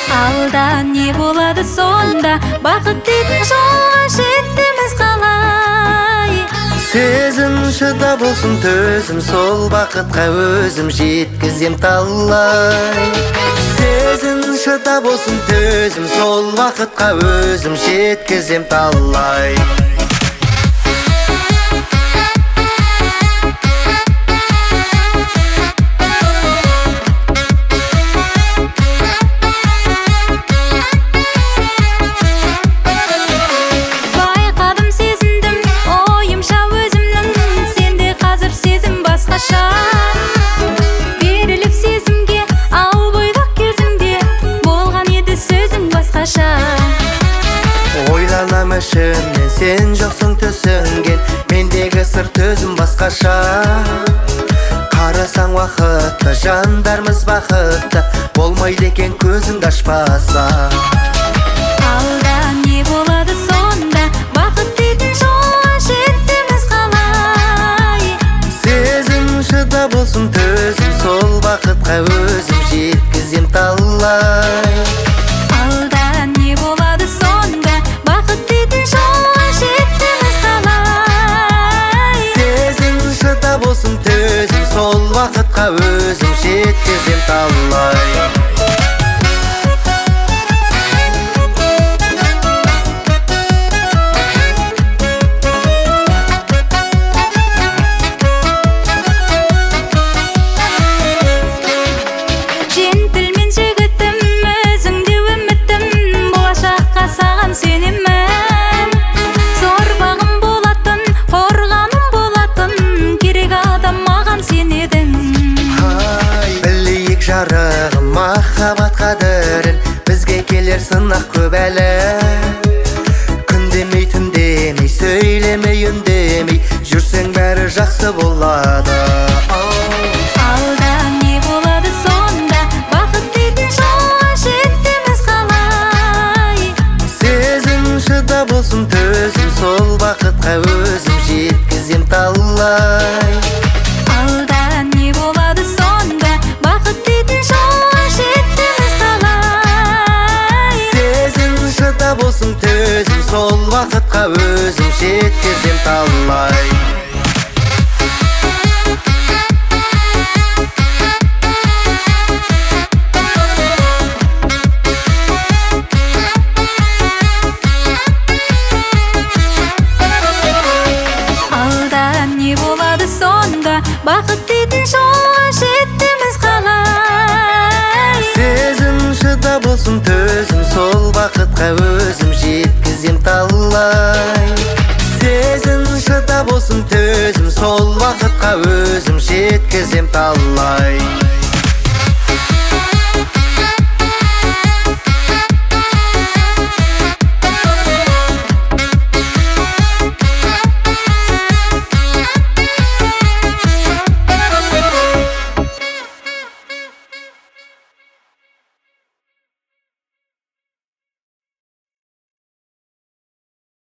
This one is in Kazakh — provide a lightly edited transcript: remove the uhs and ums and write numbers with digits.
Алда не болады сонда, бақыт дейтін жолға жетеміз қалай? Сезім шыда болсын төзім, сол бақытқа өзім жеткізем талай. Сезім шыда болсын төзім, сол бақытқа өзім жеткізем талай. Беріліп сезімге, ал бойдақ кезімде болған еді сөзің басқаша. Ойланам ішімнен, сен жоқсың түсінген, мендегі сыр төзім басқаша. Қарасаң уақытты, жандармыз бақытты, болмайды екен көзіңді ашпаса. Алда не болады сонда, бақыт дейтін жолға жетеміз қалай? Сезім шыда болсын төзім, сол бақытқа өзім жеткізем талай. Алда не болады сонда, бақыт дейтін жолға жетеміз қалай? Сезім шыда болсын төзім, сол бақытқа өзім жеткізем талай. Жарығым махаббат қадірін, бізге келер сынақ көп әлі. Күндемей түндемей, сөйлемей үндемей, жүрсең бәрі жақсы болады. Алда не болады сонда, бақыт дейтін жолға жетеміз қалай? Сезім шыда болсын төзім, сол бақытқа өзім жеткізем талай. Алда не болады сонда, бақыт дейтін жолға жетеміз қалай? Сезім шыда болсын төзім, сол бақытқа өзім жеткізем талай. Алда не болады сонда, бақыт дейтін жолға жетеміз қалай? Сезім шыда болсын төзім, сол бақытқа өзім жеткізем талай. Сезім шыда болсын төзім, сол бақытқа өзім жеткізем талай.